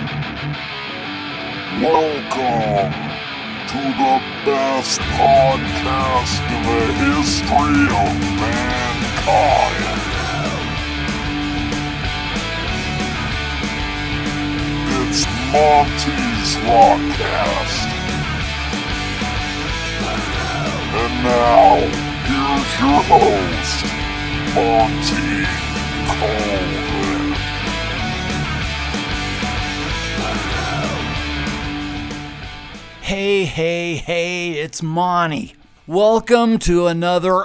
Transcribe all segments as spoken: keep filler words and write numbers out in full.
Welcome to the best podcast in the history of mankind. It's Monty's Rockcast. And now, here's your host, Monty Colvin. Hey, hey, hey, it's Monty. Welcome to another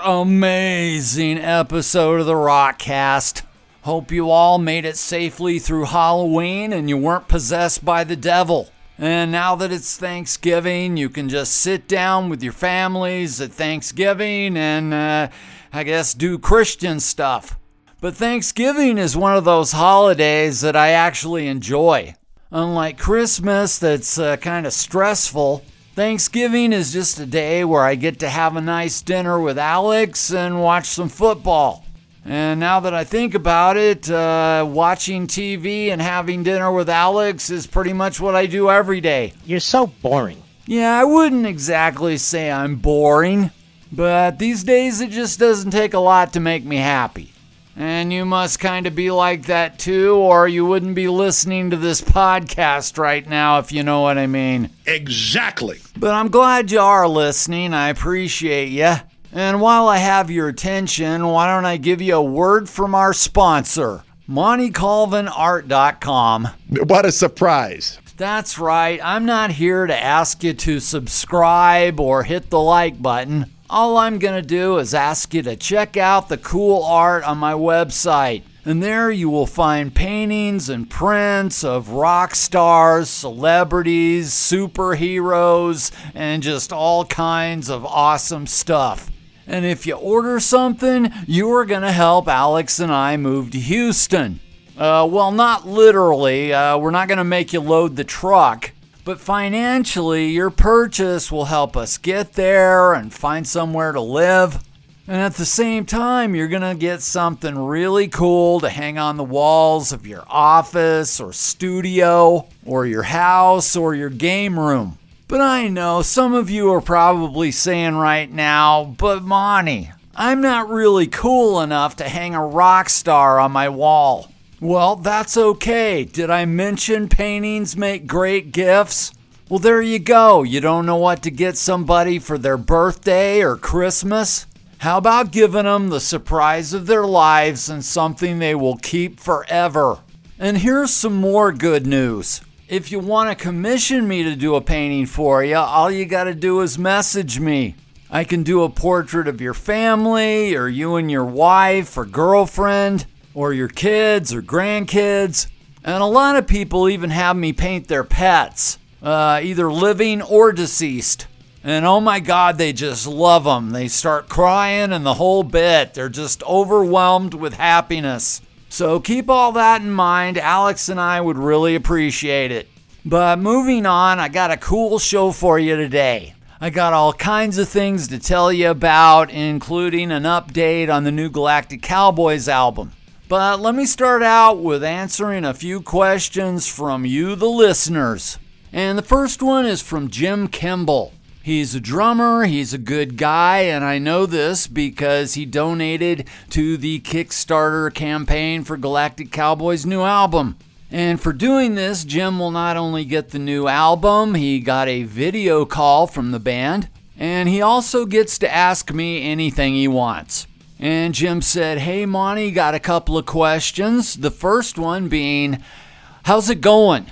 amazing episode of the Rockcast. Hope you all made it safely through Halloween and you weren't possessed by the devil. And now that it's Thanksgiving, you can just sit down with your families at Thanksgiving and, uh, I guess, do Christian stuff. But Thanksgiving is one of those holidays that I actually enjoy. Unlike Christmas, that's uh, kind of stressful, Thanksgiving is just a day where I get to have a nice dinner with Alex and watch some football. And now that I think about it, uh, watching T V and having dinner with Alex is pretty much what I do every day. You're so boring. Yeah, I wouldn't exactly say I'm boring, but these days it just doesn't take a lot to make me happy. And you must kind of be like that too, or you wouldn't be listening to this podcast right now, if you know what I mean. Exactly. But I'm glad you are listening. I appreciate you. And while I have your attention, why don't I give you a word from our sponsor, Monty Colvin Art dot com. What a surprise. That's right. I'm not here to ask you to subscribe or hit the like button. All I'm going to do is ask you to check out the cool art on my website. And there you will find paintings and prints of rock stars, celebrities, superheroes, and just all kinds of awesome stuff. And if you order something, you are going to help Alex and I move to Houston. Uh, well, not literally. Uh, we're not going to make you load the truck. But financially, your purchase will help us get there and find somewhere to live. And at the same time, you're going to get something really cool to hang on the walls of your office or studio or your house or your game room. But I know some of you are probably saying right now, but Monty, I'm not really cool enough to hang a rock star on my wall. Well, that's okay. Did I mention paintings make great gifts? Well, there you go. You don't know what to get somebody for their birthday or Christmas? How about giving them the surprise of their lives and something they will keep forever? And here's some more good news. If you want to commission me to do a painting for you, all you got to do is message me. I can do a portrait of your family or you and your wife or girlfriend, or your kids or grandkids. And a lot of people even have me paint their pets, uh, either living or deceased. And oh my God, they just love them. They start crying and the whole bit. They're just overwhelmed with happiness. So keep all that in mind. Alex and I would really appreciate it. But moving on, I got a cool show for you today. I got all kinds of things to tell you about, including an update on the new Galactic Cowboys album. But let me start out with answering a few questions from you, the listeners. And the first one is from Jim Kimball. He's a drummer, he's a good guy, and I know this because he donated to the Kickstarter campaign for Galactic Cowboys' new album. And for doing this, Jim will not only get the new album, he got a video call from the band, and he also gets to ask me anything he wants. And Jim said, hey, Monty, got a couple of questions. The first one being, how's it going?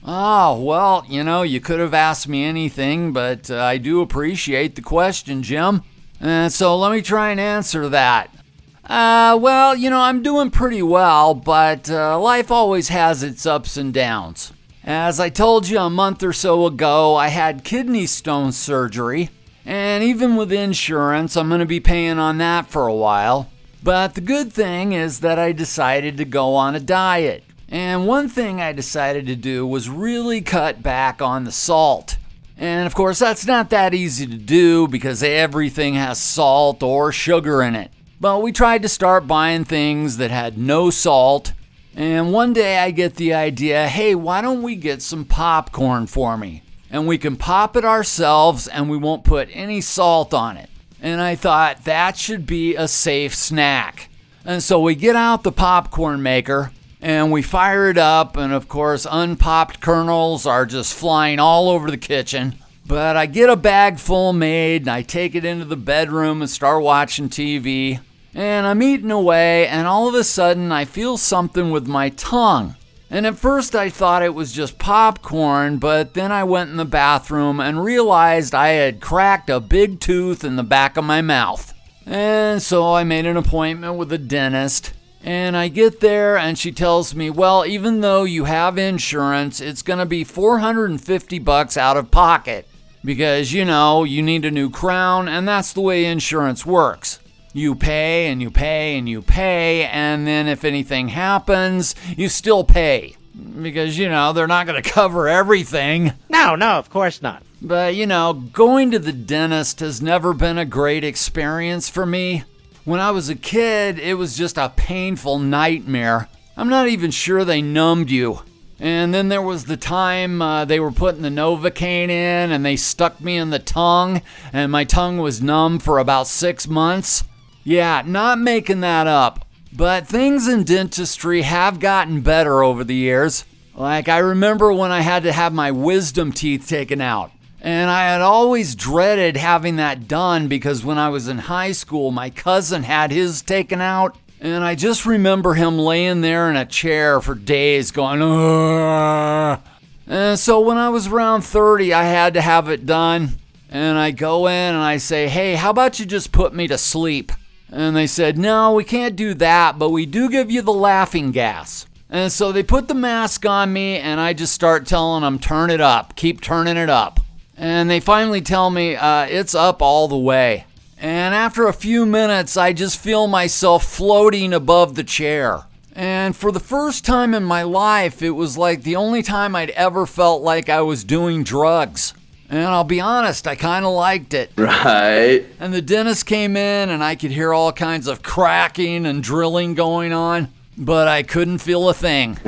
Oh, well, you know, you could have asked me anything, but uh, I do appreciate the question, Jim. And so let me try and answer that. Uh, well, you know, I'm doing pretty well, but uh, life always has its ups and downs. As I told you a month or so ago, I had kidney stone surgery. And even with insurance, I'm going to be paying on that for a while. But the good thing is that I decided to go on a diet. And one thing I decided to do was really cut back on the salt. And of course, that's not that easy to do because everything has salt or sugar in it. But we tried to start buying things that had no salt And one day I get the idea, hey, why don't we get some popcorn for me? And we can pop it ourselves and we won't put any salt on it. And I thought that should be a safe snack. And so we get out the popcorn maker and we fire it up, and of course unpopped kernels are just flying all over the kitchen. But I get a bag full made and I take it into the bedroom and start watching T V. And I'm eating away, and all of a sudden I feel something with my tongue. And at first I thought it was just popcorn, but then I went in the bathroom and realized I had cracked a big tooth in the back of my mouth. And so I made an appointment with a dentist. And I get there and she tells me, well, even though you have insurance, it's going to be four hundred fifty bucks out of pocket. Because, you know, you need a new crown, and that's the way insurance works. You pay and you pay and you pay, and then if anything happens, you still pay. Because, you know, they're not going to cover everything. No, no, of course not. But, you know, going to the dentist has never been a great experience for me. When I was a kid, it was just a painful nightmare. I'm not even sure they numbed you. And then there was the time uh, they were putting the Novocaine in and they stuck me in the tongue, and my tongue was numb for about six months. Yeah, not making that up. But things in dentistry have gotten better over the years. Like, I remember when I had to have my wisdom teeth taken out. And I had always dreaded having that done because when I was in high school, my cousin had his taken out. And I just remember him laying there in a chair for days going, ugh. And so when I was around thirty, I had to have it done. And I go in and I say, hey, how about you just put me to sleep? And they said, no, we can't do that, but we do give you the laughing gas. And so they put the mask on me, and I just start telling them, turn it up, keep turning it up. And they finally tell me, uh, it's up all the way. And after a few minutes, I just feel myself floating above the chair. And for the first time in my life, it was like the only time I'd ever felt like I was doing drugs. And I'll be honest, I kind of liked it. Right. And the dentist came in and I could hear all kinds of cracking and drilling going on, but I couldn't feel a thing.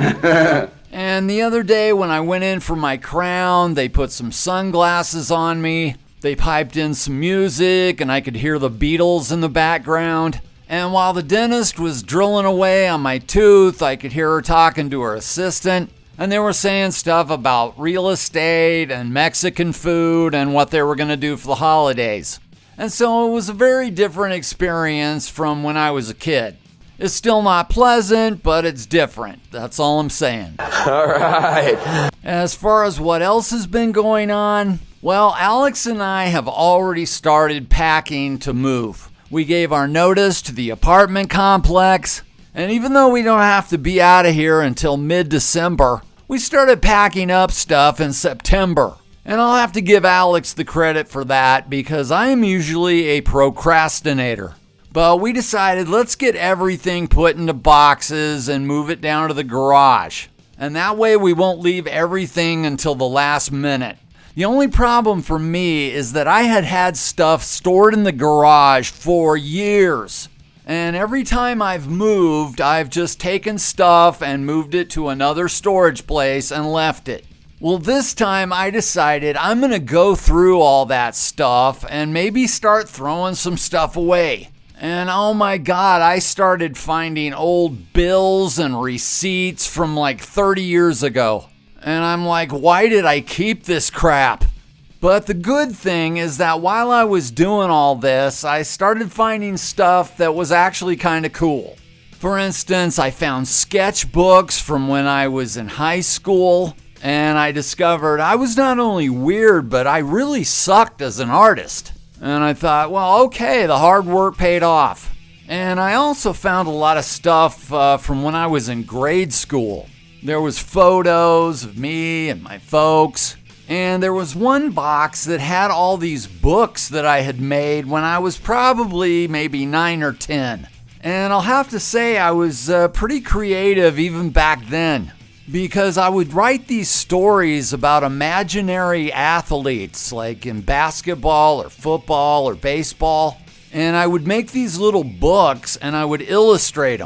And the other day when I went in for my crown, they put some sunglasses on me. They piped in some music and I could hear the Beatles in the background. And while the dentist was drilling away on my tooth, I could hear her talking to her assistant. And they were saying stuff about real estate and Mexican food and what they were going to do for the holidays. And so it was a very different experience from when I was a kid. It's still not pleasant, but it's different. That's all I'm saying. All right. As far as what else has been going on, well, Alex and I have already started packing to move. We gave our notice to the apartment complex, and even though we don't have to be out of here until mid-December, we started packing up stuff in September. And I'll have to give Alex the credit for that because I am usually a procrastinator. But we decided let's get everything put into boxes and move it down to the garage. And that way we won't leave everything until the last minute. The only problem for me is that I had had stuff stored in the garage for years. And every time I've moved, I've just taken stuff and moved it to another storage place and left it. Well, this time I decided I'm going to go through all that stuff and maybe start throwing some stuff away. And oh my God, I started finding old bills and receipts from like thirty years ago. And I'm like, why did I keep this crap? But the good thing is that while I was doing all this, I started finding stuff that was actually kind of cool. For instance, I found sketchbooks from when I was in high school, and I discovered I was not only weird, but I really sucked as an artist. And I thought, well, okay, the hard work paid off. And I also found a lot of stuff uh, from when I was in grade school. There was photos of me and my folks. And there was one box that had all these books that I had made when I was probably maybe nine or ten. And I'll have to say I was uh, pretty creative even back then, because I would write these stories about imaginary athletes like in basketball or football or baseball. And I would make these little books and I would illustrate them.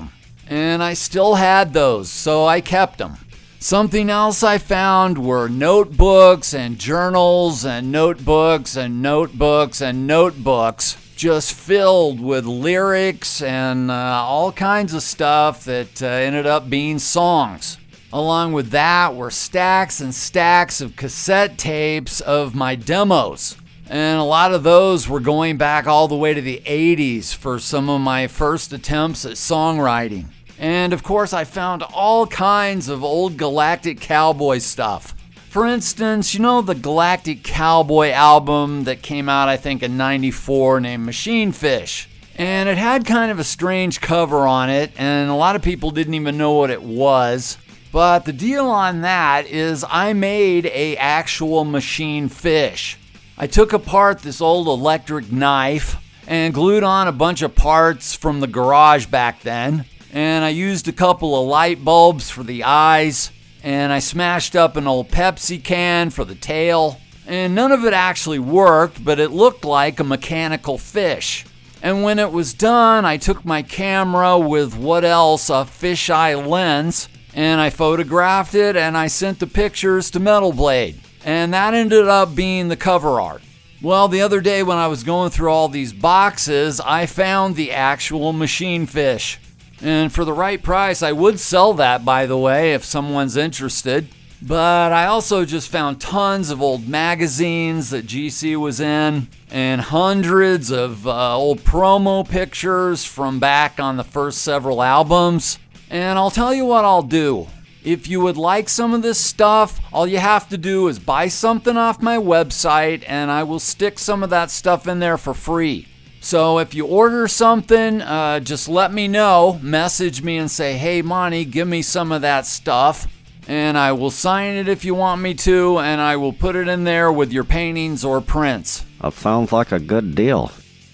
and I still had those, so I kept them. Something else I found were notebooks and journals and notebooks and notebooks and notebooks just filled with lyrics and uh, all kinds of stuff that uh, ended up being songs. Along with that were stacks and stacks of cassette tapes of my demos. And a lot of those were going back all the way to the eighties for some of my first attempts at songwriting. And of course, I found all kinds of old Galactic Cowboy stuff. For instance, you know the Galactic Cowboy album that came out, I think, in ninety-four named Machine Fish? And it had kind of a strange cover on it, and a lot of people didn't even know what it was. But the deal on that is I made a actual Machine Fish. I took apart this old electric knife and glued on a bunch of parts from the garage back then. And I used a couple of light bulbs for the eyes, and I smashed up an old Pepsi can for the tail, and none of it actually worked, but it looked like a mechanical fish. And when it was done, I took my camera with what else, a fisheye lens, and I photographed it, and I sent the pictures to Metal Blade, and that ended up being the cover art. Well, the other day when I was going through all these boxes, I found the actual Machine Fish. And for the right price, I would sell that, by the way, if someone's interested. But I also just found tons of old magazines that G C was in, and hundreds of uh, old promo pictures from back on the first several albums. And I'll tell you what I'll do. If you would like some of this stuff, all you have to do is buy something off my website, and I will stick some of that stuff in there for free. So if you order something, uh, just let me know, message me and say, hey Monty, give me some of that stuff, and I will sign it if you want me to, and I will put it in there with your paintings or prints. That sounds like a good deal.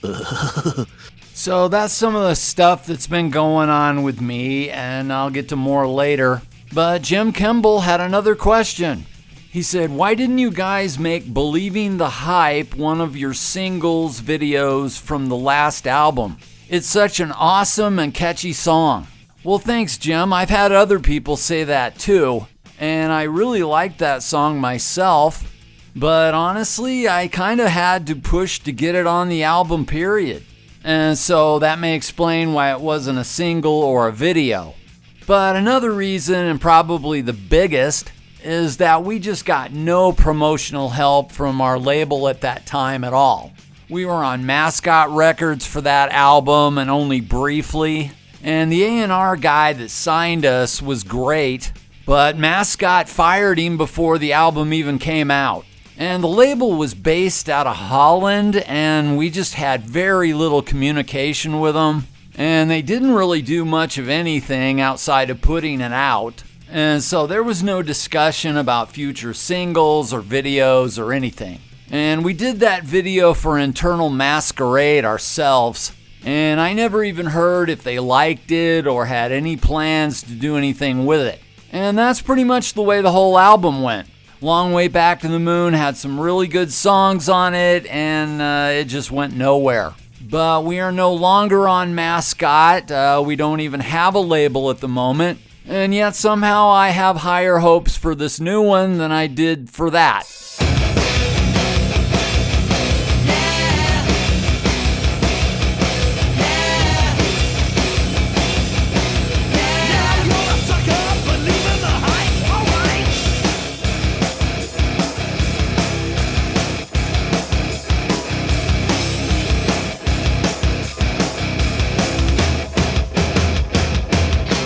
So that's some of the stuff that's been going on with me, and I'll get to more later. But Jim Kimball had another question. He said, why didn't you guys make Believing the Hype one of your singles videos from the last album? It's such an awesome and catchy song. Well, thanks, Jim. I've had other people say that too, and I really liked that song myself, but honestly, I kind of had to push to get it on the album, period. And so that may explain why it wasn't a single or a video. But another reason, and probably the biggest, is that we just got no promotional help from our label at that time at all. We were on Mascot Records for that album, and only briefly. And the A and R guy that signed us was great, but Mascot fired him before the album even came out. And the label was based out of Holland, and we just had very little communication with them. And they didn't really do much of anything outside of putting it out. And so there was no discussion about future singles or videos or anything. And we did that video for Internal Masquerade ourselves. And I never even heard if they liked it or had any plans to do anything with it. And that's pretty much the way the whole album went. Long Way Back to the Moon had some really good songs on it, and uh, it just went nowhere. But we are no longer on Mascot. Uh, we don't even have a label at the moment. And yet somehow I have higher hopes for this new one than I did for that.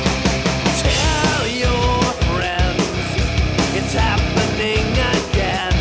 Tell your friends it's happening again.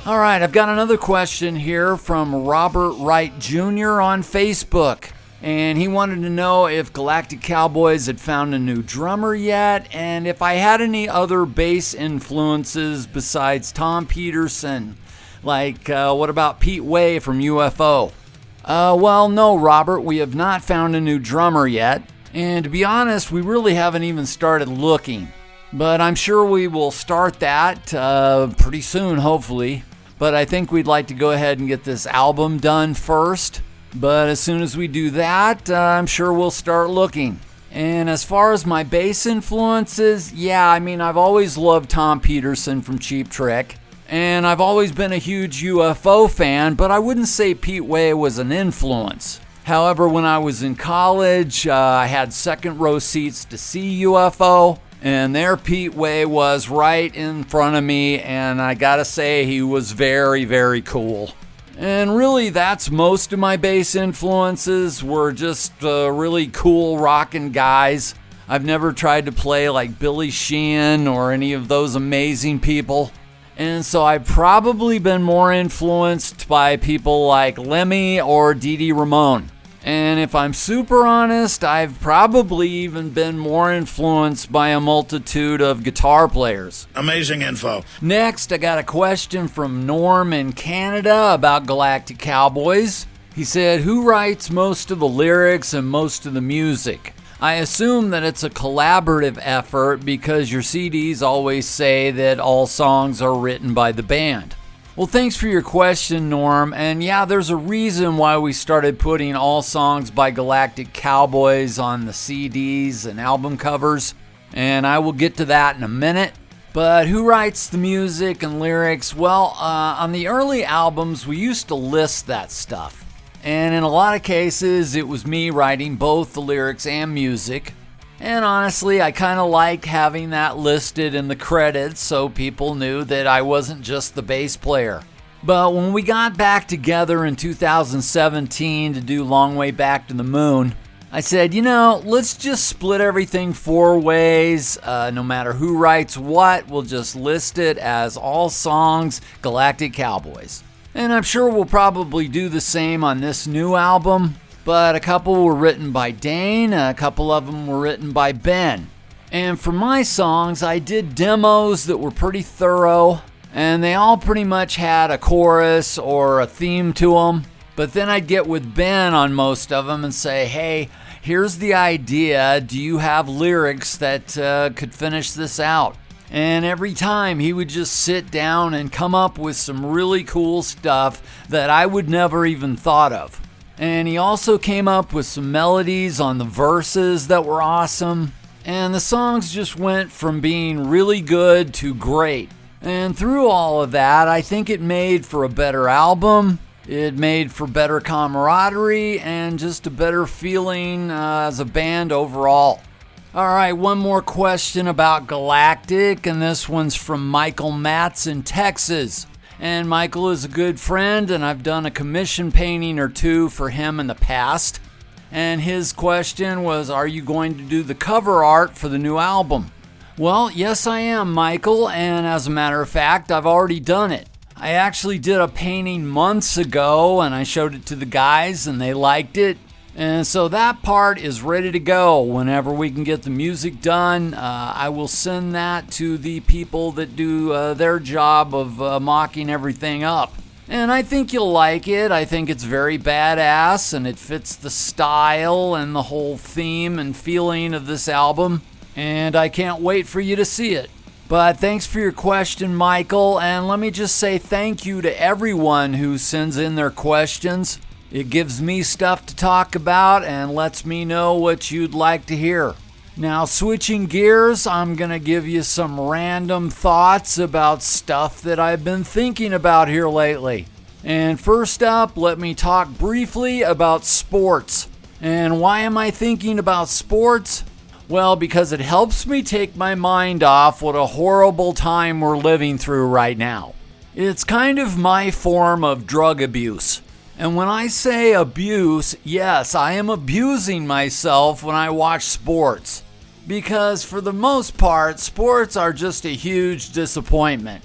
All right, I've got another question here from Robert Wright Junior on Facebook. And he wanted to know if Galactic Cowboys had found a new drummer yet, and if I had any other bass influences besides Tom Peterson. Like, uh, what about Pete Way from U F O? Uh, well, no, Robert, we have not found a new drummer yet. And to be honest, we really haven't even started looking. But I'm sure we will start that uh, pretty soon, hopefully. But I think we'd like to go ahead and get this album done first. But as soon as we do that, uh, I'm sure we'll start looking. And as far as my bass influences, yeah, I mean, I've always loved Tom Peterson from Cheap Trick. And I've always been a huge U F O fan, but I wouldn't say Pete Way was an influence. However, when I was in college, uh, I had second row seats to see U F O. And there Pete Way was right in front of me, and I gotta say he was very, very cool. And really, that's most of my bass influences were just uh, really cool rockin' guys. I've never tried to play like Billy Sheehan or any of those amazing people. And so I've probably been more influenced by people like Lemmy or Dee Dee Ramone. And if I'm super honest, I've probably even been more influenced by a multitude of guitar players. Amazing info. Next, I got a question from Norm in Canada about Galactic Cowboys. He said, who writes most of the lyrics and most of the music? I assume that it's a collaborative effort because your C Ds always say that all songs are written by the band. Well, thanks for your question, Norm. And yeah, there's a reason why we started putting all songs by Galactic Cowboys on the C Ds and album covers. And I will get to that in a minute. But who writes the music and lyrics? Well, uh, on the early albums, we used to list that stuff. And in a lot of cases, it was me writing both the lyrics and music. And honestly, I kind of like having that listed in the credits so people knew that I wasn't just the bass player. But when we got back together in two thousand seventeen to do Long Way Back to the Moon, I said, you know, let's just split everything four ways. Uh, no matter who writes what, we'll just list it as all songs Galactic Cowboys. And I'm sure we'll probably do the same on this new album. But a couple were written by Dane, a couple of them were written by Ben. And for my songs, I did demos that were pretty thorough, and they all pretty much had a chorus or a theme to them. But then I'd get with Ben on most of them and say, hey, here's the idea. Do you have lyrics that uh, could finish this out? And every time he would just sit down and come up with some really cool stuff that I would never even thought of. And he also came up with some melodies on the verses that were awesome. And the songs just went from being really good to great. And through all of that, I think it made for a better album. It made for better camaraderie and just a better feeling uh, as a band overall. All right, one more question about Galactic, and this one's from Michael Matz in Texas. And Michael is a good friend, and I've done a commission painting or two for him in the past. And his question was, are you going to do the cover art for the new album? Well, yes I am, Michael, and as a matter of fact, I've already done it. I actually did a painting months ago, and I showed it to the guys, and they liked it. And so that part is ready to go. Whenever we can get the music done, uh, I will send that to the people that do uh, their job of uh, mocking everything up. And I think you'll like it. I think it's very badass, and it fits the style and the whole theme and feeling of this album. And I can't wait for you to see it. But thanks for your question, Michael. And let me just say thank you to everyone who sends in their questions. It gives me stuff to talk about and lets me know what you'd like to hear. Now, switching gears, I'm going to give you some random thoughts about stuff that I've been thinking about here lately. And first up, let me talk briefly about sports. And why am I thinking about sports? Well, because it helps me take my mind off what a horrible time we're living through right now. It's kind of my form of drug abuse. And when I say abuse, yes, I am abusing myself when I watch sports. Because for the most part, sports are just a huge disappointment.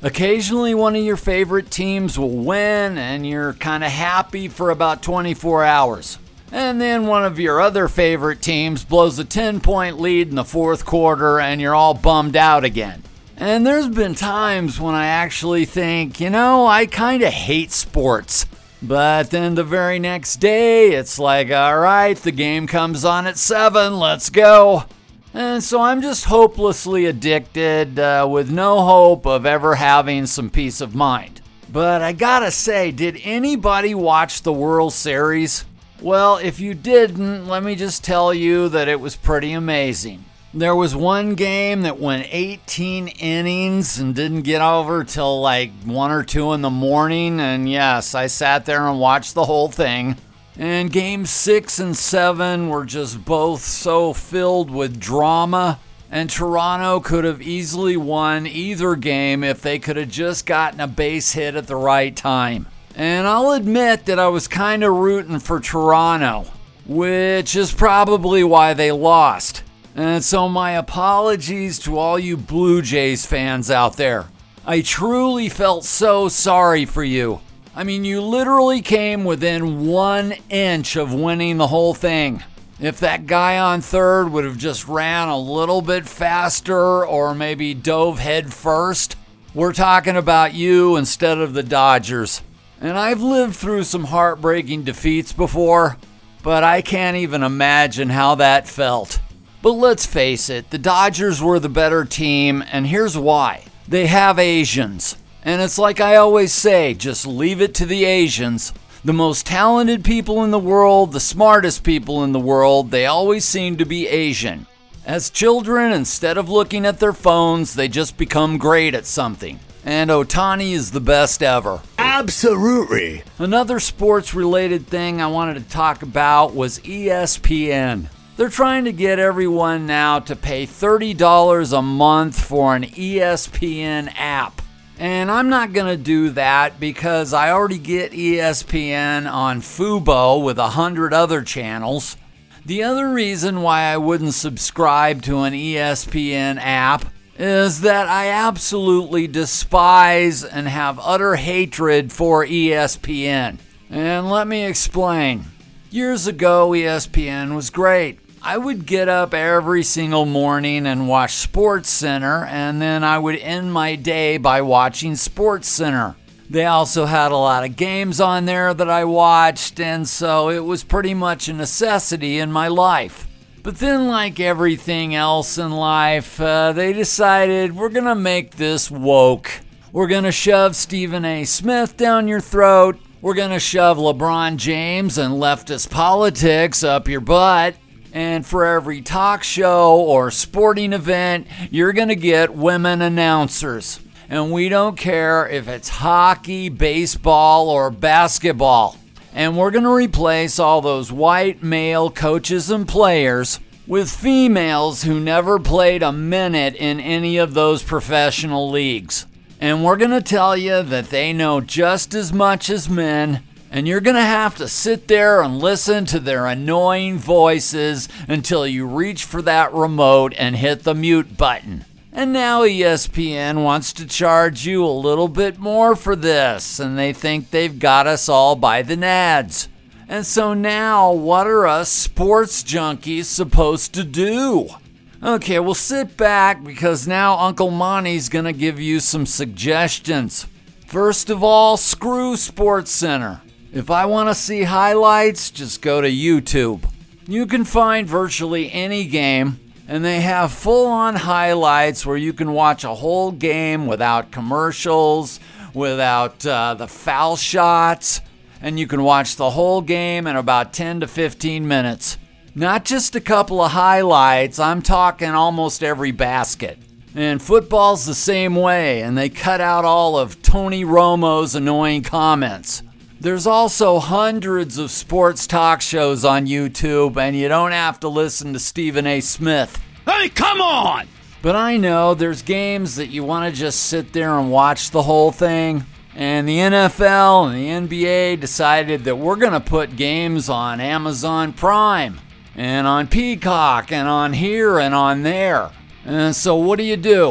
Occasionally one of your favorite teams will win and you're kind of happy for about twenty-four hours. And then one of your other favorite teams blows a ten-point lead in the fourth quarter and you're all bummed out again. And there's been times when I actually think, you know, I kind of hate sports. But then the very next day, it's like, all right, the game comes on at seven, let's go. And so I'm just hopelessly addicted uh, with no hope of ever having some peace of mind. But I gotta say, did anybody watch the World Series? Well, if you didn't, let me just tell you that it was pretty amazing. There was one game that went eighteen innings and didn't get over till like one or two in the morning. And yes, I sat there and watched the whole thing. And games six and seven were just both so filled with drama. And Toronto could have easily won either game if they could have just gotten a base hit at the right time. And I'll admit that I was kind of rooting for Toronto, which is probably why they lost. And so my apologies to all you Blue Jays fans out there. I truly felt so sorry for you. I mean, you literally came within one inch of winning the whole thing. If that guy on third would have just ran a little bit faster or maybe dove head first, we're talking about you instead of the Dodgers. And I've lived through some heartbreaking defeats before, but I can't even imagine how that felt. But let's face it, the Dodgers were the better team, and here's why. They have Asians. And it's like I always say, just leave it to the Asians. The most talented people in the world, the smartest people in the world, they always seem to be Asian. As children, instead of looking at their phones, they just become great at something. And Ohtani is the best ever. Absolutely. Another sports-related thing I wanted to talk about was E S P N. They're trying to get everyone now to pay thirty dollars a month for an E S P N app. And I'm not going to do that because I already get E S P N on Fubo with a hundred other channels. The other reason why I wouldn't subscribe to an E S P N app is that I absolutely despise and have utter hatred for E S P N. And let me explain. Years ago, E S P N was great. I would get up every single morning and watch SportsCenter, and then I would end my day by watching SportsCenter. They also had a lot of games on there that I watched, and so it was pretty much a necessity in my life. But then, like everything else in life, uh, they decided we're going to make this woke. We're going to shove Stephen A. Smith down your throat. We're going to shove LeBron James and leftist politics up your butt. And for every talk show or sporting event, you're going to get women announcers. And we don't care if it's hockey, baseball, or basketball. And we're going to replace all those white male coaches and players with females who never played a minute in any of those professional leagues. And we're going to tell you that they know just as much as men. And you're going to have to sit there and listen to their annoying voices until you reach for that remote and hit the mute button. And now E S P N wants to charge you a little bit more for this, and they think they've got us all by the nads. And so now, what are us sports junkies supposed to do? Okay, well, sit back because now Uncle Monty's going to give you some suggestions. First of all, screw SportsCenter. If I want to see highlights, just go to YouTube. You can find virtually any game, and they have full-on highlights where you can watch a whole game without commercials, without uh, the foul shots, and you can watch the whole game in about ten to fifteen minutes. Not just a couple of highlights, I'm talking almost every basket. And football's the same way, and they cut out all of Tony Romo's annoying comments. There's also hundreds of sports talk shows on YouTube, and you don't have to listen to Stephen A. Smith. Hey, come on! But I know there's games that you want to just sit there and watch the whole thing. And the N F L and the N B A decided that we're going to put games on Amazon Prime, and on Peacock, and on here, and on there. And so what do you do?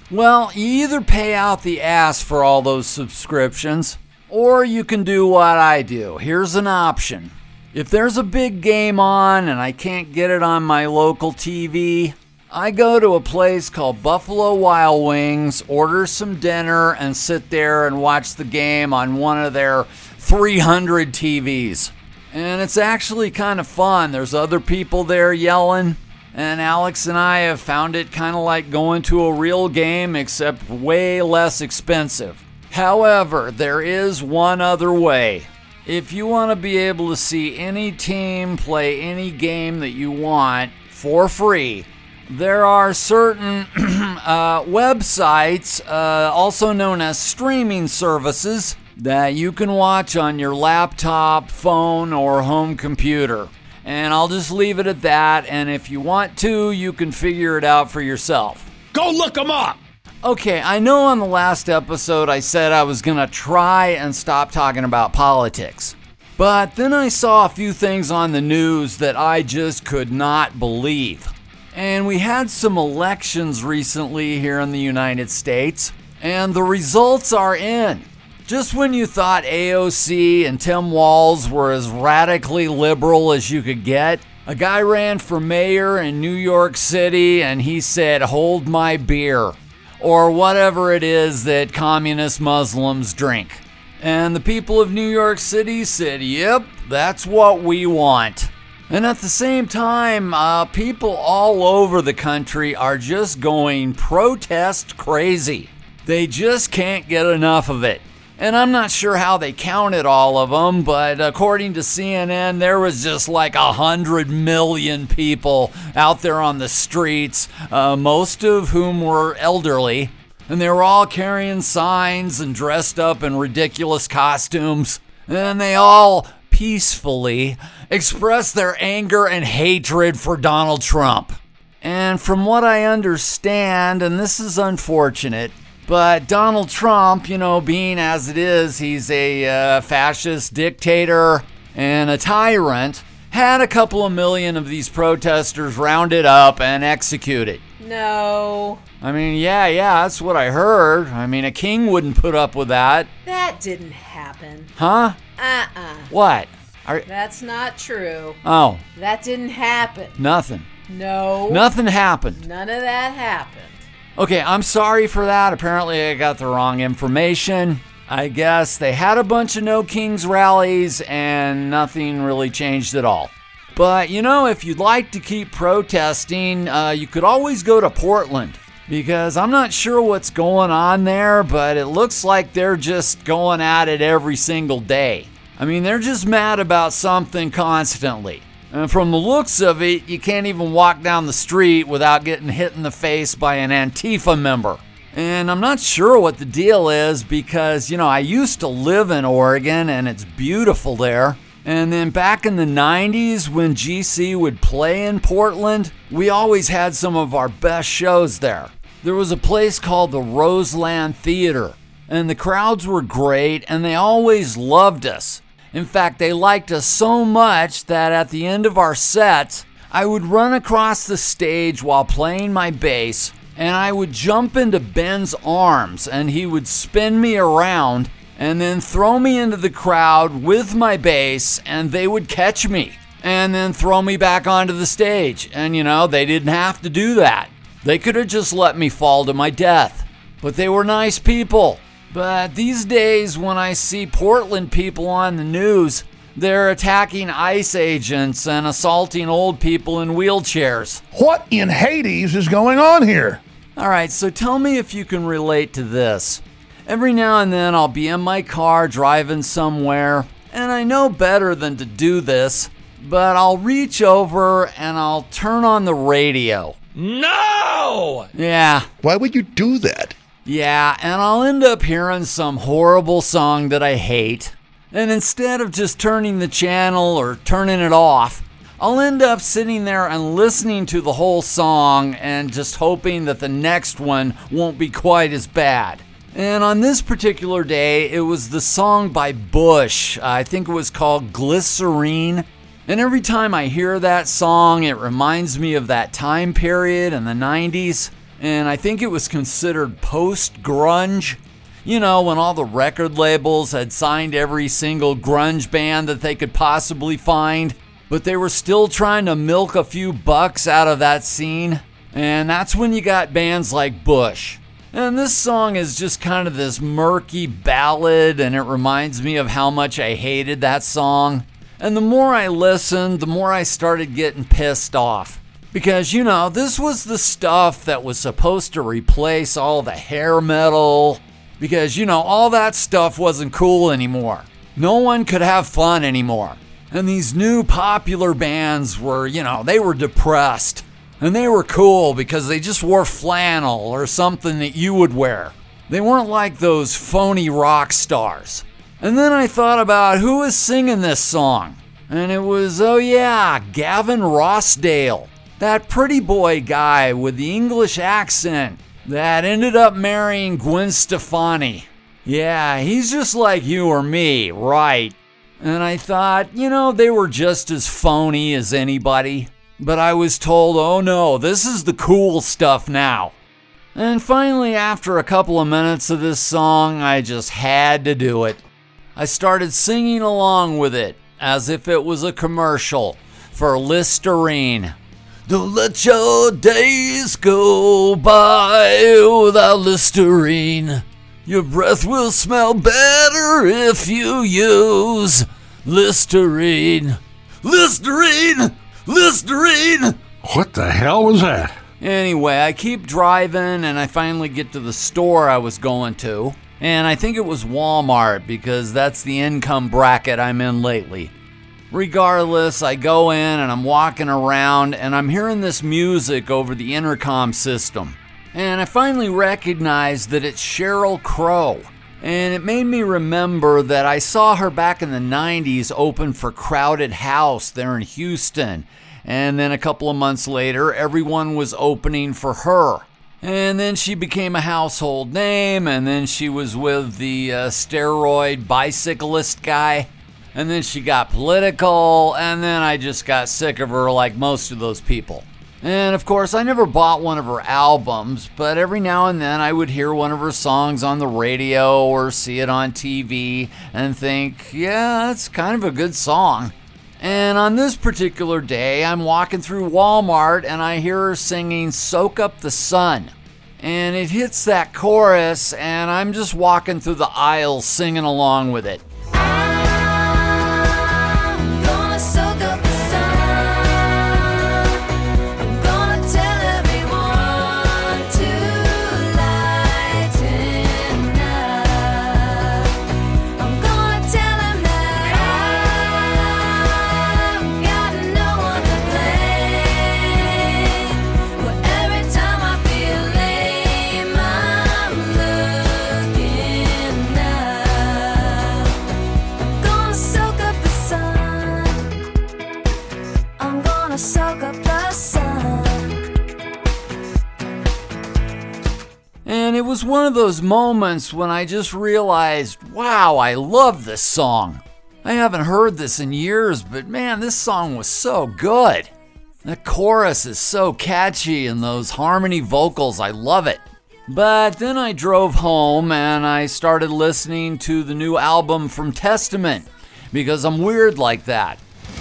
Well, you either pay out the ass for all those subscriptions, or you can do what I do. Here's an option. If there's a big game on and I can't get it on my local T V, I go to a place called Buffalo Wild Wings, order some dinner, and sit there and watch the game on one of their three hundred T Vs. And it's actually kind of fun. There's other people there yelling, and Alex and I have found it kind of like going to a real game, except way less expensive. However, there is one other way. If you want to be able to see any team play any game that you want for free, there are certain uh, websites, uh, also known as streaming services, that you can watch on your laptop, phone, or home computer. And I'll just leave it at that, and if you want to, you can figure it out for yourself. Go look them up! Okay, I know on the last episode I said I was going to try and stop talking about politics. But then I saw a few things on the news that I just could not believe. And we had some elections recently here in the United States, and the results are in. Just when you thought A O C and Tim Walz were as radically liberal as you could get, a guy ran for mayor in New York City and he said, "Hold my beer," or whatever it is that communist Muslims drink. And the people of New York City said, "Yep, that's what we want." And at the same time, uh, people all over the country are just going protest crazy. They just can't get enough of it. And I'm not sure how they counted all of them, but according to C N N, there was just like a hundred million people out there on the streets, uh, most of whom were elderly. And they were all carrying signs and dressed up in ridiculous costumes. And they all peacefully expressed their anger and hatred for Donald Trump. And from what I understand, and this is unfortunate, but Donald Trump, you know, being as it is, he's a uh, fascist dictator and a tyrant, had a couple of million of these protesters rounded up and executed. No. I mean, yeah, yeah, that's what I heard. I mean, a king wouldn't put up with that. That didn't happen. Huh? Uh-uh. What? Are, That's not true. oh, That didn't happen. nothing. No. Nothing happened. None of that happened. Okay, I'm sorry for that. Apparently I got the wrong information. I guess they had a bunch of No Kings rallies and nothing really changed at all. But, you know, if you'd like to keep protesting, uh, you could always go to Portland. Because I'm not sure what's going on there, but it looks like they're just going at it every single day. I mean, they're just mad about something constantly. And from the looks of it, you can't even walk down the street without getting hit in the face by an Antifa member. And I'm not sure what the deal is because, you know, I used to live in Oregon and it's beautiful there. And then back in the nineties when G C would play in Portland, we always had some of our best shows there. There was a place called the Roseland Theater, and the crowds were great and they always loved us. In fact, they liked us so much that at the end of our sets, I would run across the stage while playing my bass, and I would jump into Ben's arms, and he would spin me around and then throw me into the crowd with my bass, and they would catch me and then throw me back onto the stage. And, you know, they didn't have to do that. They could have just let me fall to my death. But they were nice people. But these days, when I see Portland people on the news, they're attacking ICE agents and assaulting old people in wheelchairs. What in Hades is going on here? All right, so tell me if you can relate to this. Every now and then, I'll be in my car driving somewhere, and I know better than to do this, but I'll reach over and I'll turn on the radio. No! Yeah. Why would you do that? Yeah, and I'll end up hearing some horrible song that I hate. And instead of just turning the channel or turning it off, I'll end up sitting there and listening to the whole song and just hoping that the next one won't be quite as bad. And on this particular day, it was the song by Bush. I think it was called Glycerine. And every time I hear that song, it reminds me of that time period in the nineties. and I think it was considered post-grunge. You know, when all the record labels had signed every single grunge band that they could possibly find, but they were still trying to milk a few bucks out of that scene. And that's when you got bands like Bush. And this song is just kind of this murky ballad, and it reminds me of how much I hated that song. And the more I listened, the more I started getting pissed off. Because, you know, this was the stuff that was supposed to replace all the hair metal. Because, you know, all that stuff wasn't cool anymore. No one could have fun anymore. And these new popular bands were, you know, they were depressed. And they were cool because they just wore flannel or something that you would wear. They weren't like those phony rock stars. And then I thought about who was singing this song. And it was, oh yeah, Gavin Rossdale. That pretty boy guy with the English accent that ended up marrying Gwen Stefani. Yeah, he's just like you or me, right? And I thought, you know, they were just as phony as anybody. But I was told, oh no, this is the cool stuff now. And finally, after a couple of minutes of this song, I just had to do it. I started singing along with it, as if it was a commercial for Listerine. Don't let your days go by without Listerine. Your breath will smell better if you use Listerine. Listerine! Listerine! What the hell was that? Anyway, I keep driving and I finally get to the store I was going to. And I think it was Walmart because that's the income bracket I'm in lately. Regardless, I go in and I'm walking around and I'm hearing this music over the intercom system. And I finally recognized that it's Sheryl Crow. And it made me remember that I saw her back in the nineties open for Crowded House there in Houston. And then a couple of months later, everyone was opening for her. And then she became a household name, and then she was with the uh, steroid bicyclist guy. And then she got political, and then I just got sick of her like most of those people. And of course, I never bought one of her albums, but every now and then I would hear one of her songs on the radio or see it on T V and think, yeah, that's kind of a good song. And on this particular day, I'm walking through Walmart and I hear her singing Soak Up the Sun. And it hits that chorus, and I'm just walking through the aisles singing along with it. And it was one of those moments when I just realized, wow, I love this song. I haven't heard this in years, but man, this song was so good. That chorus is so catchy and those harmony vocals, I love it. But then I drove home and I started listening to the new album from Testament because I'm weird like that.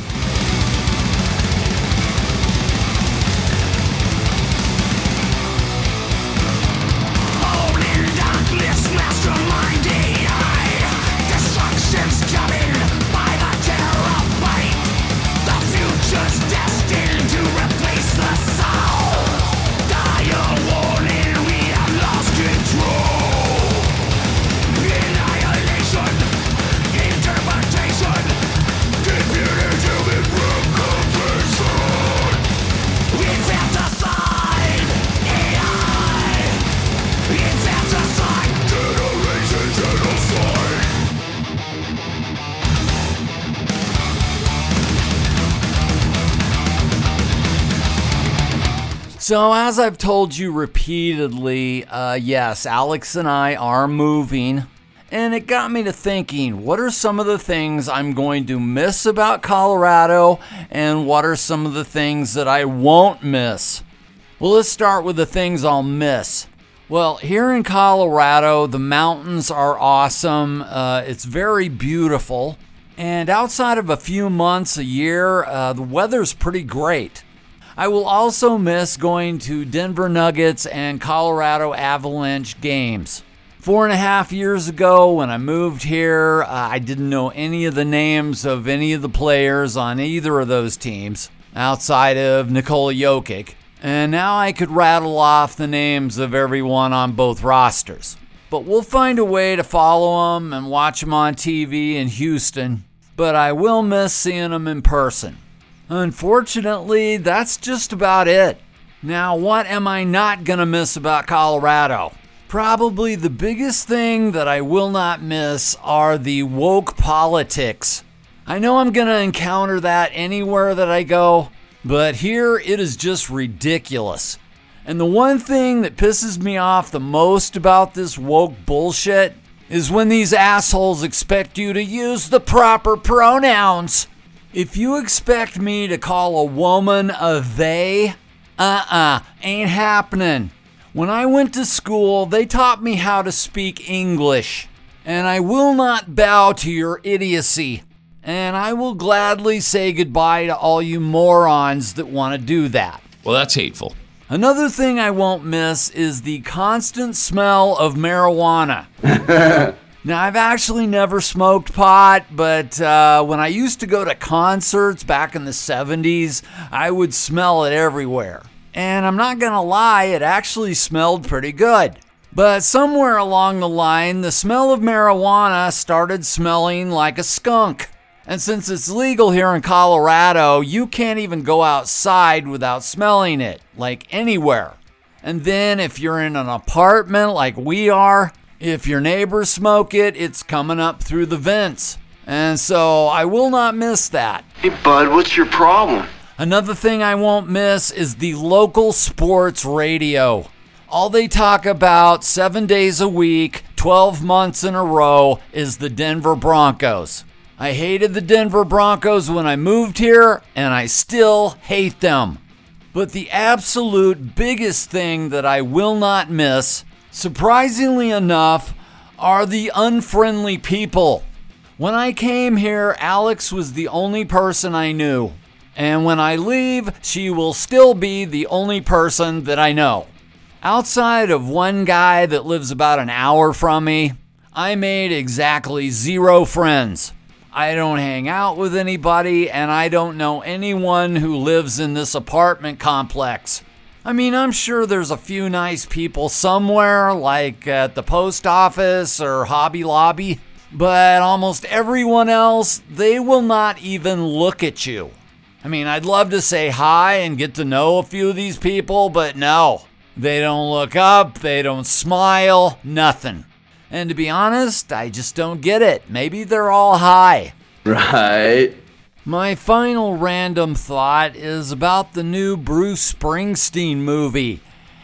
So as I've told you repeatedly, uh, yes, Alex and I are moving, and it got me to thinking, what are some of the things I'm going to miss about Colorado, and what are some of the things that I won't miss? Well, let's start with the things I'll miss. Well, here in Colorado, the mountains are awesome. Uh, it's very beautiful. And outside of a few months a year, uh, the weather's pretty great. I will also miss going to Denver Nuggets and Colorado Avalanche games. Four and a half years ago when I moved here, uh, I didn't know any of the names of any of the players on either of those teams outside of Nikola Jokic. And now I could rattle off the names of everyone on both rosters. But we'll find a way to follow them and watch them on T V in Houston. But I will miss seeing them in person. Unfortunately, that's just about it. Now, what am I not going to miss about Colorado? Probably the biggest thing that I will not miss are the woke politics. I know I'm going to encounter that anywhere that I go, but here it is just ridiculous. And the one thing that pisses me off the most about this woke bullshit is when these assholes expect you to use the proper pronouns. If you expect me to call a woman a they, uh-uh, ain't happening. When I went to school, they taught me how to speak English, and I will not bow to your idiocy. And I will gladly say goodbye to all you morons that want to do that. Well, that's hateful. Another thing I won't miss is the constant smell of marijuana. Now, I've actually never smoked pot, but uh, when I used to go to concerts back in the seventies, I would smell it everywhere. And I'm not going to lie, it actually smelled pretty good. But somewhere along the line, the smell of marijuana started smelling like a skunk. And since it's legal here in Colorado, you can't even go outside without smelling it, like anywhere. And then if you're in an apartment like we are, if your neighbors smoke it, it's coming up through the vents. And so I will not miss that. Hey, bud, what's your problem? Another thing I won't miss is the local sports radio. All they talk about seven days a week, twelve months in a row is the Denver Broncos. I hated the Denver Broncos when I moved here, and I still hate them. But the absolute biggest thing that I will not miss, surprisingly enough, are the unfriendly people. When I came here, Alex was the only person I knew. And when I leave, she will still be the only person that I know. Outside of one guy that lives about an hour from me, I made exactly zero friends. I don't hang out with anybody, and I don't know anyone who lives in this apartment complex. I mean, I'm sure there's a few nice people somewhere, like at the post office or Hobby Lobby, but almost everyone else, they will not even look at you. I mean, I'd love to say hi and get to know a few of these people, but no. They don't look up, they don't smile, nothing. And to be honest, I just don't get it. Maybe they're all high. Right. My final random thought is about the new Bruce Springsteen movie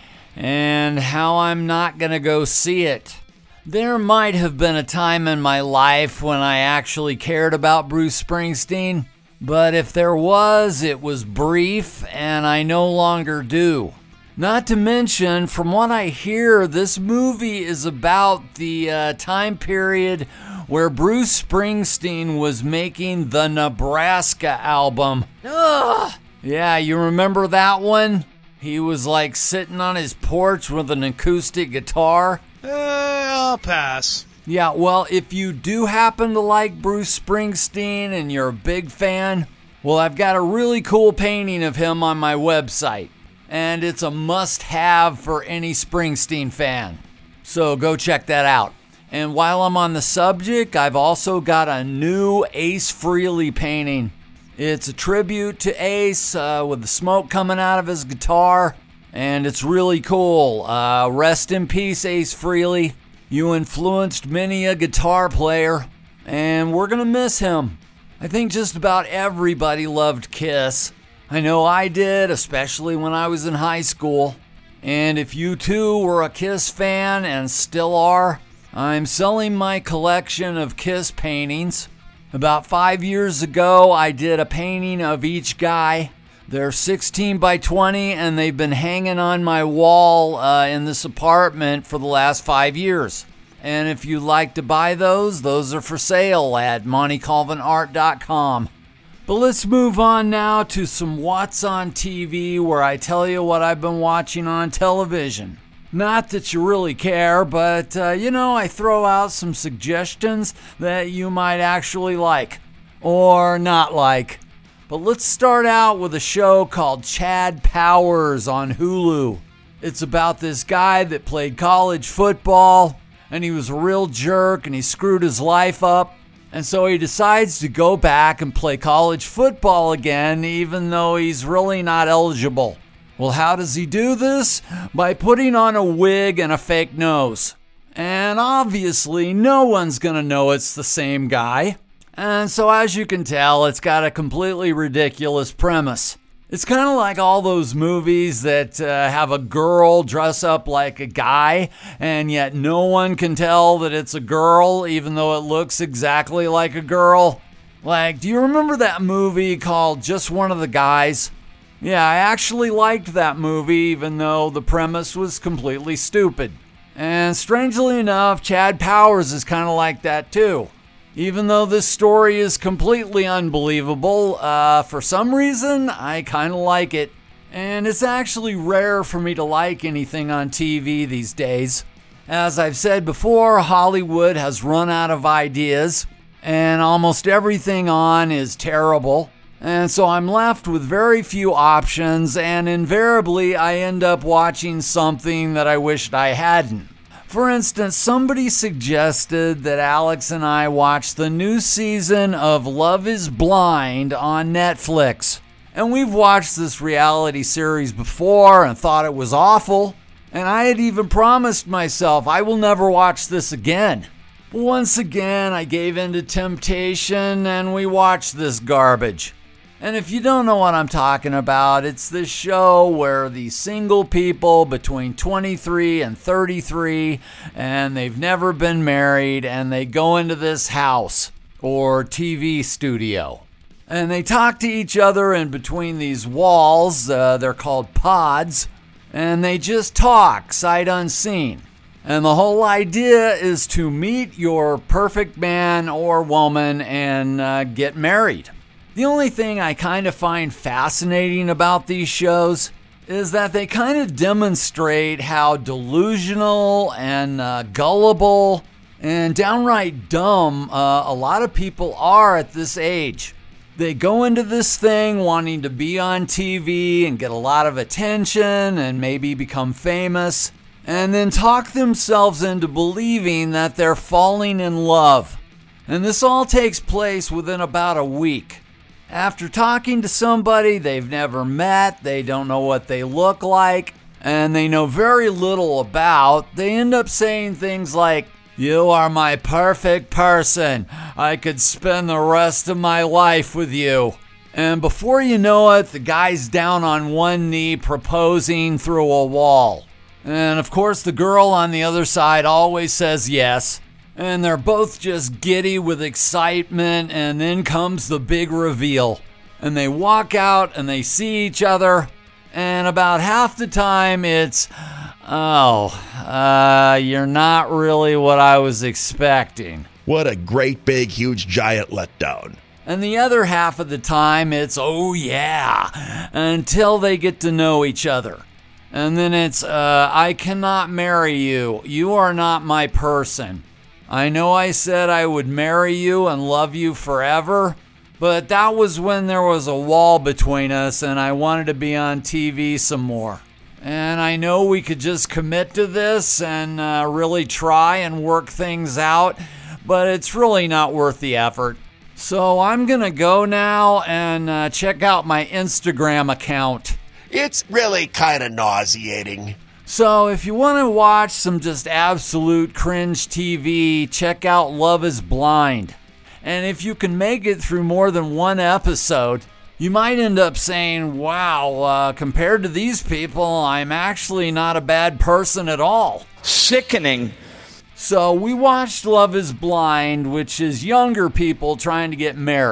and how I'm not going to go see it. There might have been a time in my life when I actually cared about Bruce Springsteen, but if there was, it was brief and I no longer do. Not to mention, from what I hear, this movie is about the uh, time period where Bruce Springsteen was making the Nebraska album. Ugh. Yeah, you remember that one? He was like sitting on his porch with an acoustic guitar. Uh, I'll pass. Yeah, well, if you do happen to like Bruce Springsteen and you're a big fan, well, I've got a really cool painting of him on my website. And it's a must-have for any Springsteen fan. So go check that out. And while I'm on the subject, I've also got a new Ace Frehley painting. It's a tribute to Ace uh, with the smoke coming out of his guitar. And it's really cool. Uh, rest in peace, Ace Frehley. You influenced many a guitar player. And we're going to miss him. I think just about everybody loved Kiss. I know I did, especially when I was in high school. And if you too were a Kiss fan and still are, I'm selling my collection of Kiss paintings. About five years ago, I did a painting of each guy. They're sixteen by twenty, and they've been hanging on my wall uh, in this apartment for the last five years. And if you'd like to buy those, those are for sale at monte calvin art dot com. But let's move on now to some What's on T V, where I tell you what I've been watching on television. Not that you really care, but, uh, you know, I throw out some suggestions that you might actually like, or not like. But let's start out with a show called Chad Powers on Hulu. It's about this guy that played college football, and he was a real jerk, and he screwed his life up. And so he decides to go back and play college football again, even though he's really not eligible. Well, how does he do this? By putting on a wig and a fake nose. And obviously, no one's going to know it's the same guy. And so as you can tell, it's got a completely ridiculous premise. It's kind of like all those movies that uh, have a girl dress up like a guy, and yet no one can tell that it's a girl, even though it looks exactly like a girl. Like, do you remember that movie called Just One of the Guys? Yeah, I actually liked that movie, even though the premise was completely stupid. And strangely enough, Chad Powers is kind of like that too. Even though this story is completely unbelievable, uh, for some reason, I kind of like it. And it's actually rare for me to like anything on T V these days. As I've said before, Hollywood has run out of ideas, and almost everything on is terrible. And so I'm left with very few options, and invariably I end up watching something that I wished I hadn't. For instance, somebody suggested that Alex and I watch the new season of Love is Blind on Netflix. And we've watched this reality series before and thought it was awful. And I had even promised myself I will never watch this again. But once again, I gave in to temptation and we watched this garbage. And if you don't know what I'm talking about, it's this show where these single people between twenty-three and thirty-three, and they've never been married, and they go into this house or T V studio. And they talk to each other in between these walls, uh, they're called pods, and they just talk, sight unseen. And the whole idea is to meet your perfect man or woman and uh, get married. The only thing I kind of find fascinating about these shows is that they kind of demonstrate how delusional and uh, gullible and downright dumb uh, a lot of people are at this age. They go into this thing wanting to be on T V and get a lot of attention and maybe become famous, and then talk themselves into believing that they're falling in love. And this all takes place within about a week. After talking to somebody they've never met, they don't know what they look like, and they know very little about, they end up saying things like, "You are my perfect person. I could spend the rest of my life with you." And before you know it, the guy's down on one knee proposing through a wall. And of course, the girl on the other side always says yes. And they're both just giddy with excitement, and then comes the big reveal. And they walk out and they see each other, and about half the time it's, "Oh, uh, you're not really what I was expecting." What a great, big, huge, giant letdown. And the other half of the time it's, "Oh yeah," until they get to know each other. And then it's, uh, "I cannot marry you. You are not my person. I know I said I would marry you and love you forever, but that was when there was a wall between us and I wanted to be on T V some more. And I know we could just commit to this and uh, really try and work things out, but it's really not worth the effort. So I'm going to go now and uh, check out my Instagram account." It's really kind of nauseating. So if you want to watch some just absolute cringe T V, check out Love is Blind. And if you can make it through more than one episode, you might end up saying, "Wow, uh, compared to these people, I'm actually not a bad person at all." Sickening. So we watched Love is Blind, which is younger people trying to get married.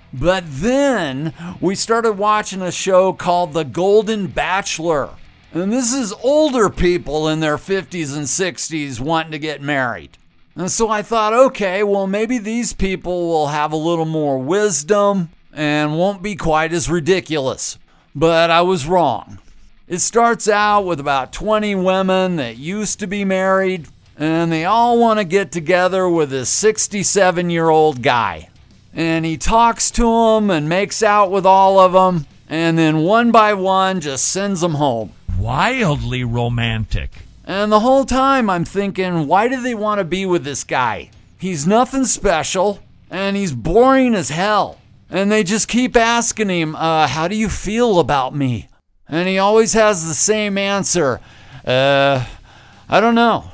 But then we started watching a show called The Golden Bachelor. And this is older people in their fifties and sixties wanting to get married. And so I thought, okay, well, maybe these people will have a little more wisdom and won't be quite as ridiculous. But I was wrong. It starts out with about twenty women that used to be married, and they all want to get together with this sixty-seven-year-old guy. And he talks to them and makes out with all of them, and then one by one just sends them home. Wildly romantic. And the whole time I'm thinking, why do they want to be with this guy? He's nothing special, and he's boring as hell. And they just keep asking him, uh, how do you feel about me? And he always has the same answer, uh, I don't know.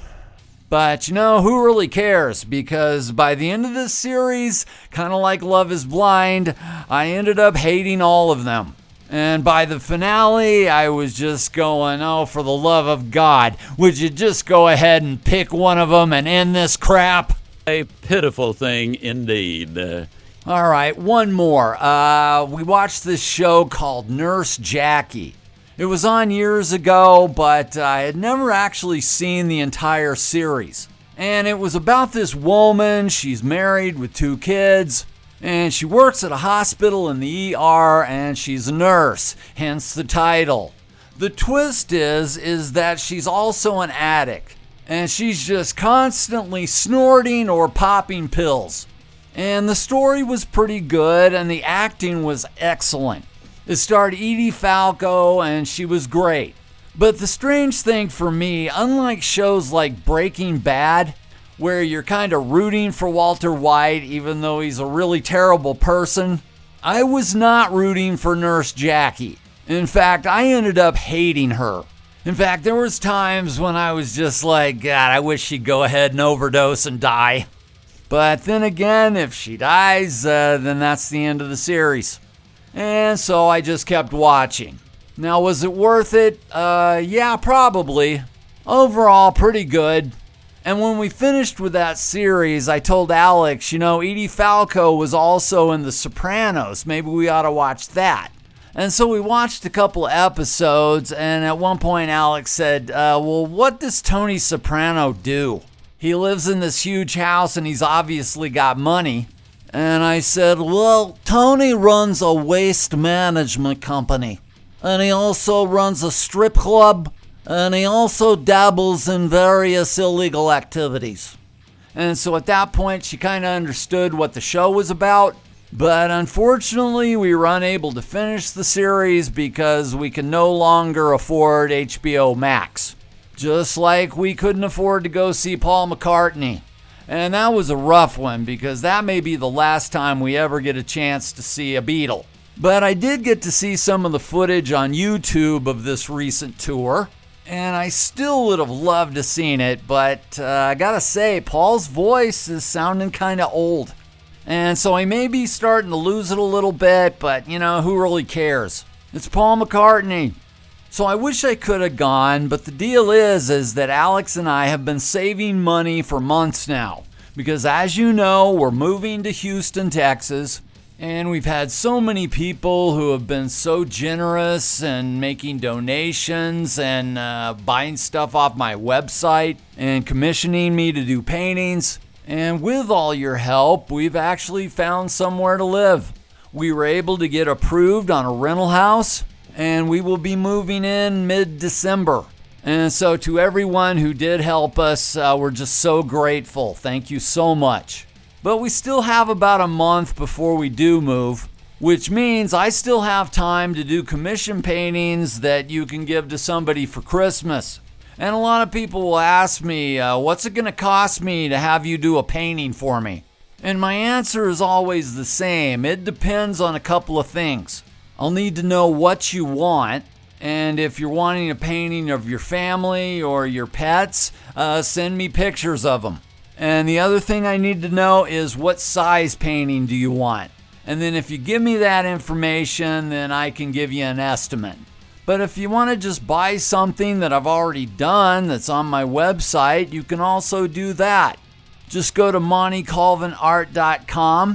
But you know, who really cares? Because by the end of this series, kind of like Love is Blind, I ended up hating all of them. And by the finale, I was just going, oh, for the love of God, would you just go ahead and pick one of them and end this crap? A pitiful thing indeed. Uh, All right, one more. Uh, we watched this show called Nurse Jackie. It was on years ago, but I had never actually seen the entire series. And it was about this woman. She's married with two kids, and she works at a hospital in the E R, and she's a nurse, hence the title. The twist is, is that she's also an addict, and she's just constantly snorting or popping pills. And the story was pretty good, and the acting was excellent. It starred Edie Falco, and she was great. But the strange thing for me, unlike shows like Breaking Bad, where you're kind of rooting for Walter White even though he's a really terrible person, I was not rooting for Nurse Jackie. In fact, I ended up hating her. In fact, there was times when I was just like, God, I wish she'd go ahead and overdose and die. But then again, if she dies, uh, then that's the end of the series. And so I just kept watching. Now, was it worth it? Uh, yeah, probably. Overall, pretty good. And when we finished with that series, I told Alex, you know, Edie Falco was also in The Sopranos. Maybe we ought to watch that. And so we watched a couple episodes, and at one point Alex said, uh, well, what does Tony Soprano do? He lives in this huge house, and he's obviously got money. And I said, well, Tony runs a waste management company. And he also runs a strip club. And he also dabbles in various illegal activities. And so at that point, she kind of understood what the show was about. But unfortunately, we were unable to finish the series because we can no longer afford H B O Max. Just like we couldn't afford to go see Paul McCartney. And that was a rough one because that may be the last time we ever get a chance to see a Beatle. But I did get to see some of the footage on YouTube of this recent tour. And I still would have loved to have seen it, but uh, I gotta say, Paul's voice is sounding kind of old. And so I may be starting to lose it a little bit, but you know, who really cares? It's Paul McCartney. So I wish I could have gone, but the deal is, is that Alex and I have been saving money for months now. Because as you know, we're moving to Houston, Texas. And we've had so many people who have been so generous and making donations and uh, buying stuff off my website and commissioning me to do paintings. And with all your help, we've actually found somewhere to live. We were able to get approved on a rental house, and we will be moving in mid-December. And so to everyone who did help us, uh, we're just so grateful. Thank you so much. But we still have about a month before we do move, which means I still have time to do commission paintings that you can give to somebody for Christmas. And a lot of people will ask me, uh, what's it going to cost me to have you do a painting for me? And my answer is always the same. It depends on a couple of things. I'll need to know what you want. And if you're wanting a painting of your family or your pets, uh, send me pictures of them. And the other thing I need to know is what size painting do you want? And then if you give me that information, then I can give you an estimate. But if you want to just buy something that I've already done that's on my website, you can also do that. Just go to monte colvin art dot com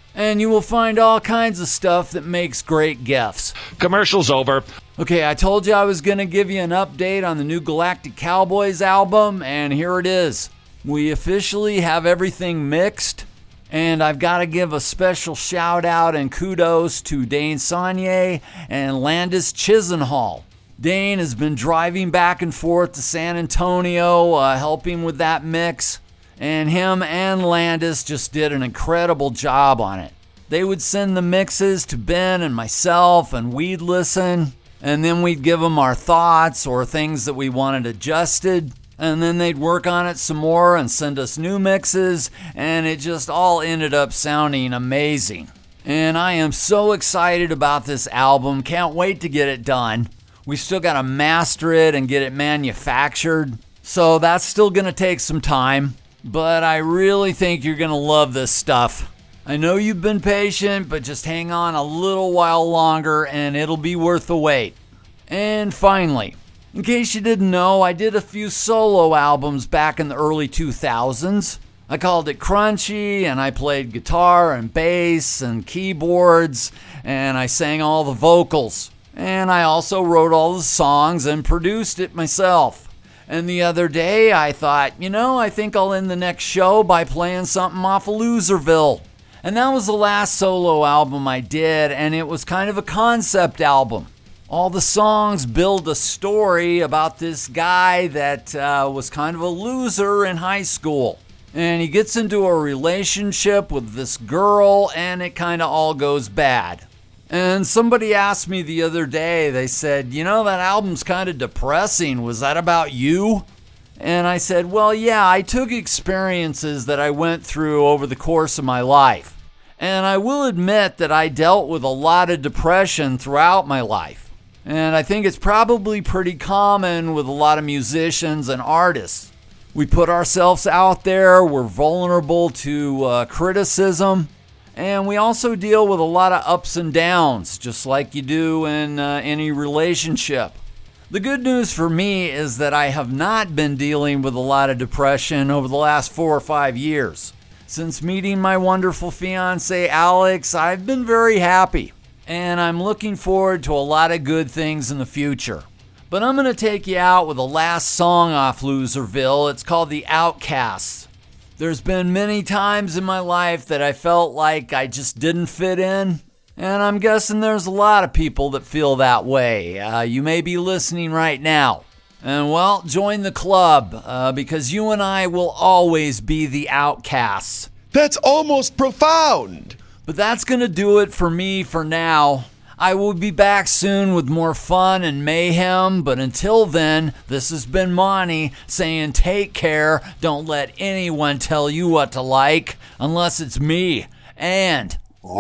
And you will find all kinds of stuff that makes great gifts. Commercial's over. Okay, I told you I was going to give you an update on the new Galactic Cowboys album, and here it is. We officially have everything mixed, and I've got to give a special shout out and kudos to Dane Saunier and Landis Chisenhall. Dane has been driving back and forth to San Antonio, uh, helping with that mix, and him and Landis just did an incredible job on it. They would send the mixes to Ben and myself, and we'd listen, and then we'd give them our thoughts or things that we wanted adjusted, and then they'd work on it some more and send us new mixes, and it just all ended up sounding amazing. And I am so excited about this album, can't wait to get it done. We still got to master it and get it manufactured, so that's still going to take some time, but I really think you're going to love this stuff. I know you've been patient, but just hang on a little while longer and it'll be worth the wait. And finally, in case you didn't know, I did a few solo albums back in the early two thousands. I called it Crunchy, and I played guitar and bass and keyboards, and I sang all the vocals. And I also wrote all the songs and produced it myself. And the other day I thought, you know, I think I'll end the next show by playing something off of Loserville. And that was the last solo album I did, and it was kind of a concept album. All the songs build a story about this guy that uh, was kind of a loser in high school. And he gets into a relationship with this girl, and it kind of all goes bad. And somebody asked me the other day, they said, you know, that album's kind of depressing. Was that about you? And I said, well, yeah, I took experiences that I went through over the course of my life. And I will admit that I dealt with a lot of depression throughout my life. And I think it's probably pretty common with a lot of musicians and artists. We put ourselves out there, we're vulnerable to uh, criticism, and we also deal with a lot of ups and downs, just like you do in uh, any relationship. The good news for me is that I have not been dealing with a lot of depression over the last four or five years. Since meeting my wonderful fiance, Alex, I've been very happy, and I'm looking forward to a lot of good things in the future. But I'm going to take you out with the last song off Loserville. It's called The Outcasts. There's been many times in my life that I felt like I just didn't fit in. And I'm guessing there's a lot of people that feel that way. Uh, you may be listening right now. And well, join the club uh, because you and I will always be the outcasts. That's almost profound. But that's going to do it for me for now. I will be back soon with more fun and mayhem, but until then, this has been Monty saying take care. Don't let anyone tell you what to like, unless it's me. And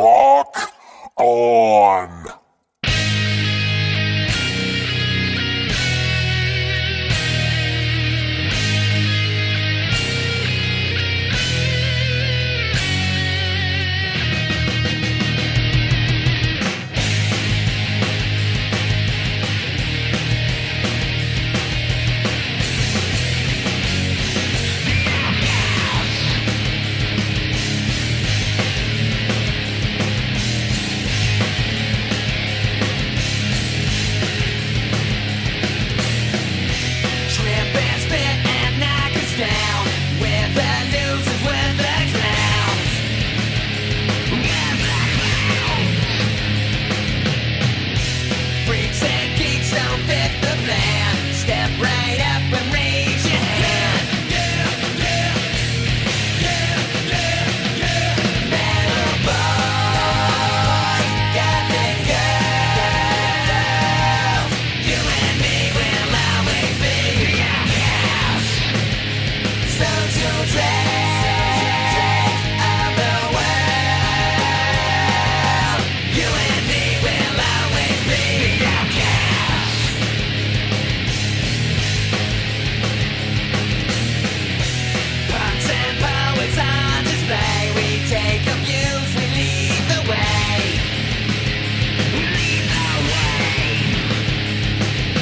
rock on.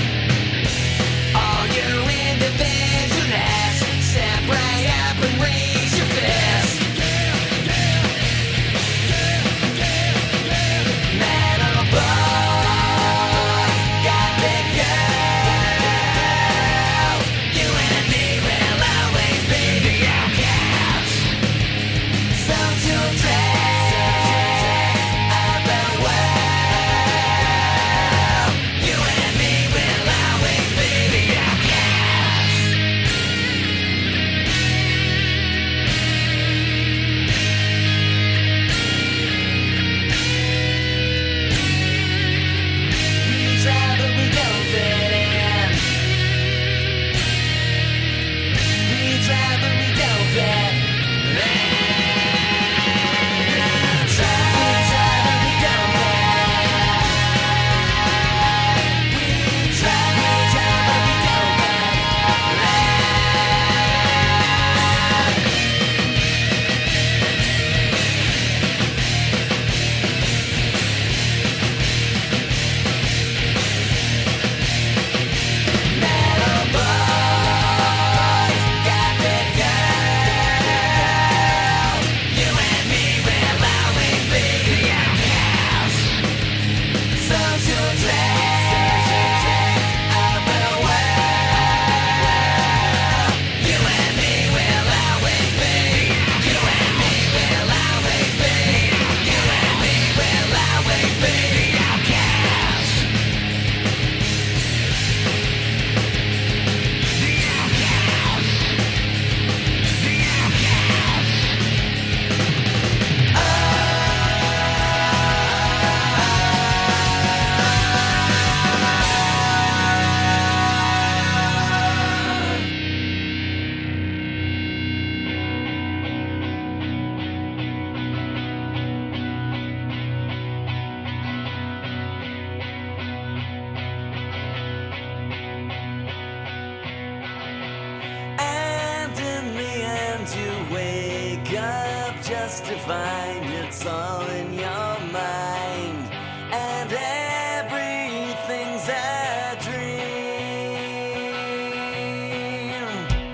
Step right up and raise just to find it's all in your mind, and everything's a dream.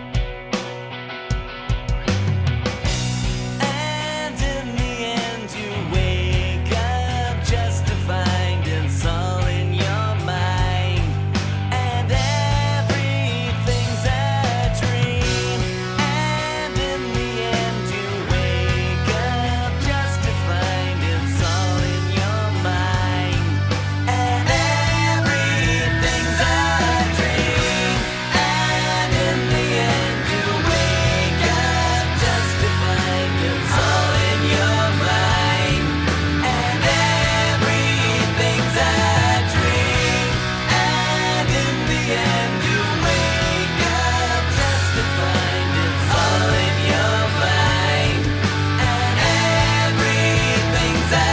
And in the end you wake up just to find it's all in your mind, and everything's a dream. And in the end you wake up just to find it's all in your mind, and everything's a dream. And in the end you wake up just to find it's all in your mind, and everything's a dream. And in the end you wake up just to find it's all in your mind, and everything's a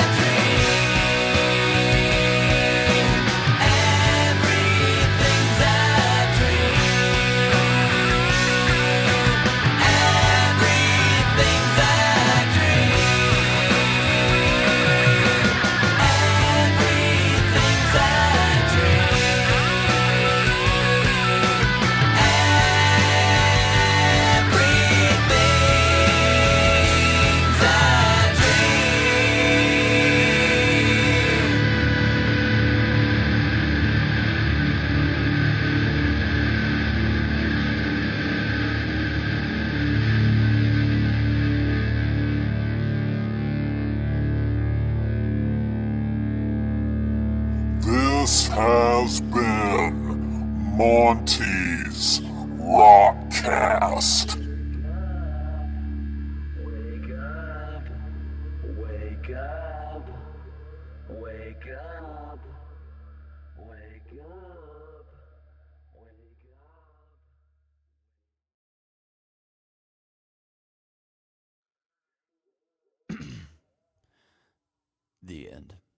dream. Everything's a This has been Monty's Rockcast. Wake up, wake up, wake up, wake up, wake up. The end.